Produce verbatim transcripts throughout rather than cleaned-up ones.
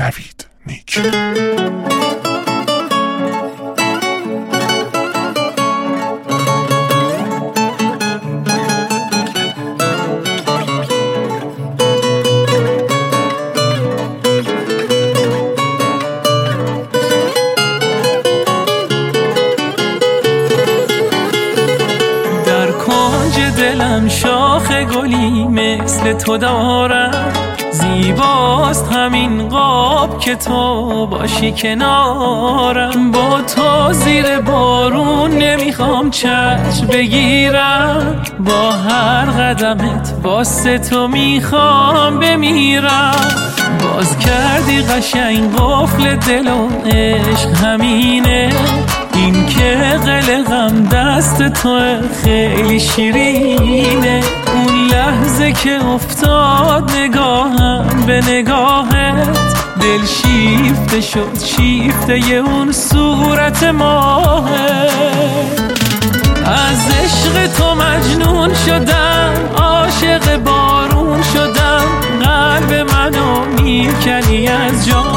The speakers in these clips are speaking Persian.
نوید نیک. دلم شاخ گلی مثل تو دارم، زیباست همین قاب که تو باشی کنارم. با تو زیر بارون نمیخوام چتر بگیرم، با هر قدمت واسه تو میخوام بمیرم. باز کردی قشنگ قفل دل و عشق همینه، این که قلقم دست تو خیلی شیرینه. اون لحظه که افتاد نگاهم به نگاهت، دل شیفته شد شیفته ی اون صورت ماهت. از عشق تو مجنون شدم، عاشق بارون شدم، قلب منو میکنی از جا.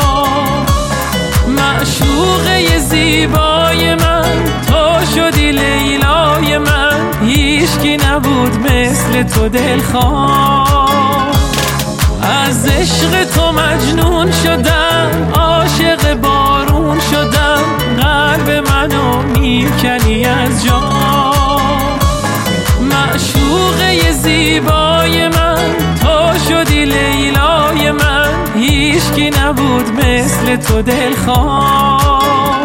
معشوقه زیبای من تو شدی لیلای من، هیچکی نبود مثل تو دلخواه. از عشق تو مجنون شدم، عاشق بارون شدم، قلب منو میکنی از جا. معشوقه زیبای من تو شدی لیلای من، هیچکی نبود مثل تو دلخواه.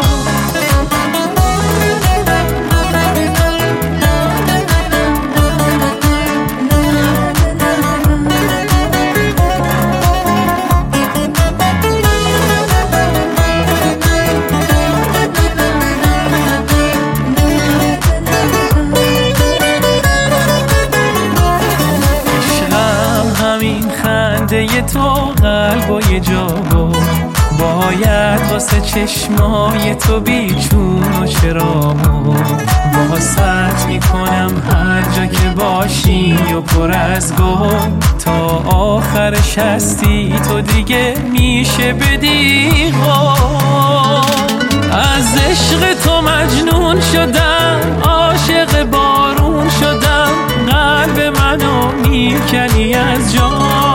خنده تو قلب و یه جا بود، باید واسه چشمای تو بیچون و چرامو. واسط میکنم هر جا که باشی و پر از گل، تا آخرش هستی تو دیگه میشه بدی غل. از عشق تو مجنون شدم، عاشق بارون شدم، قلب منو میکنی از جا.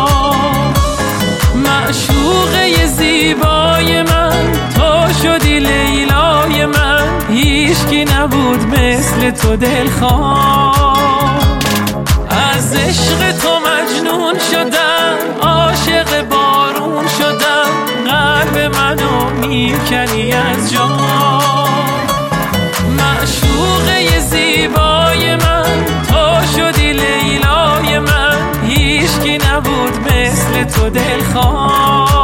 معشوقه زیبای من تو شدی لیلای من، هیچکی نبود مثل تو دلخواه. از عشق تو مجنون شدم، عاشق بارون شدم، قلب منو میکنی از جا. معشوقه زیبای من تو شدی لیلای من، هیچکی نبود مثل تو دلخواه.